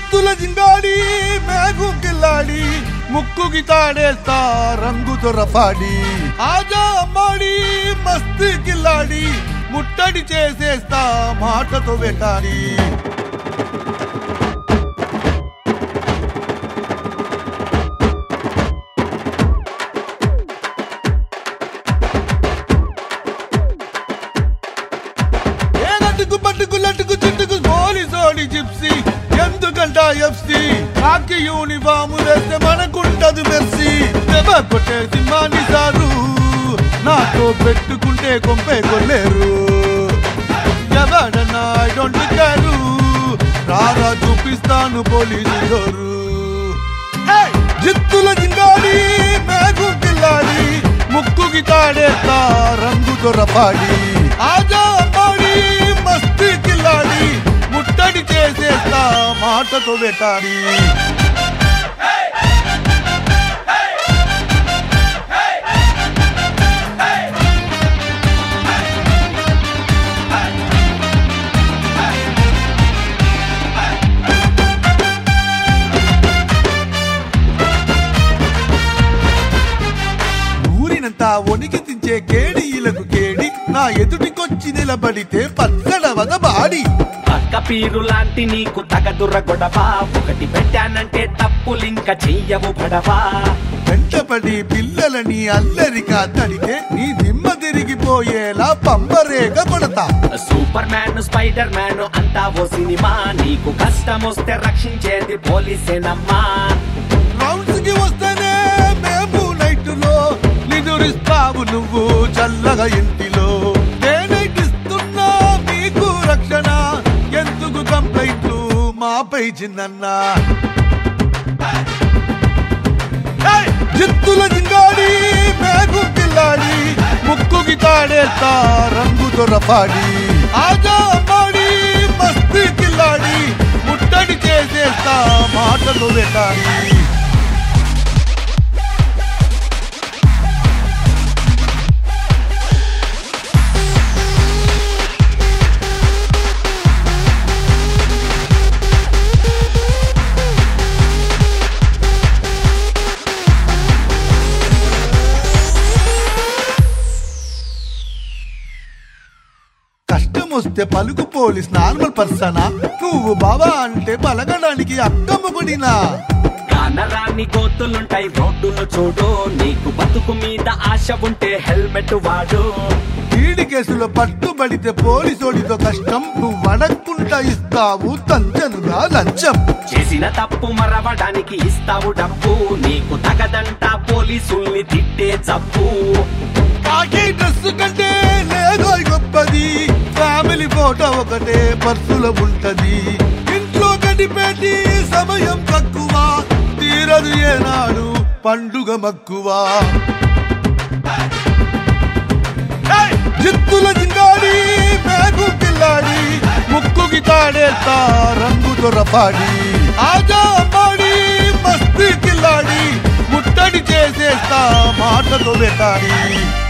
జిత్తుల జింగాడి మేఘు కిల్లాడి ముక్కుకి తాడేస్తా రంగుతో రఫాడి ఆజా అమ్మాడి మస్తీ కిల్లాడి ముట్టడి చేసేస్తా మాటతో వెటాడి పట్టుకులట్టుకు చుట్టుకు పోలీసోడి జిప్సీ ఎందుకంట ఎఫ్సీ కాకి యూనిఫామ్ వేస్తే మనకుంటదు మెర్సీ దెబ్బ కొట్టే సింహాన్ని సారు నాతో పెట్టుకుంటే కొంపే కొల్లేరు ఎవడన్నా ఐ డోంట్ కేరు రారా చూపిస్తాను పోలీసు జోరు జిత్తుల జింగాడి మేఘు కిల్లాడి ముక్కుకి తాడేస్తా రంగుతో రఫాడి ఆజా అమ్మాడి మస్తీ కిల్లాడి ముట్టడి చేసేస్తా మాటతో వెటాడి ఊరినంతా వణికి తించే కేడీలకు కేడి నా ఎదుటికొచ్చి నిలబడితే పచ్చడవద బాడి పక్క పీరు లాంటి నీకు తగదుర గొడవా ఒకటి పెట్టానంటే తప్పులింక చెయ్యవు పడవా వెంటపడి పిల్లలని అల్లరిగా తడితే నీ దిమ్మ తిరిగిపోయేలా పంబరేగ కొడతా సూపర్ మ్యాన్ స్పైడర్ మ్యాన్ అంతా ఓ సినిమా నీకు కష్టం వస్తే రక్షించేది పోలీసేనమ్మా రౌండ్స్ కి వస్తేనే మేము నైట్లో నిదురిస్తావు నువ్వు చల్లగా ఇంటిలో నేనైటిస్తున్నా మీకు రక్షణ ఎందుకు కంప్లైంట్లు మాపై చిన్నన్నా జిత్తుల జింగాడి మేఘు కిల్లాడి ముక్కుకి తాడేస్తా రంగుతో రఫాడి ఆజా అమ్మాడి మస్తీ కిల్లాడి ముట్టడి చేసేస్తా మాటలు వెటాడి వస్తే పలుకు పోలీస్ నార్మల్ పర్సనా నువ్వు బాబా అంటే పలకడానికి అక్కమ్మగుడినా కానరాని గోతులుంటాయి రోడ్డును చూడు నీకు బతుకు మీద ఆశ ఉంటే హెల్మెట్ వాడు ఈడి కేసులో పట్టుబడితే పోలీసోడితో కష్టం నువ్వు అడక్కుంటా ఇస్తావు తంచనుగా లంచం చేసిన తప్పు మరవడానికి ఇస్తావు డబ్బు నీకు తగదంట పోలీసుల్ని తిట్టే జబ్బు కాకి డ్రెస్ కంటే లేదో గొప్పది ఫ్యామిలీ ఫోటో ఒకటే పర్సులో ఉంటది ఇంట్లో గడిపేటి సమయం తక్కువ తీరదు ఏనాడు పండుగ మక్కువ జిత్తుల జింగాడి మేఘు కిల్లాడి ముక్కుకి తాడేస్తా రంగుతో రఫాడి ఆజా అమ్మాడి మస్తీ కిల్లాడి ముట్టడి చేసేస్తా మాటతో వెటాడి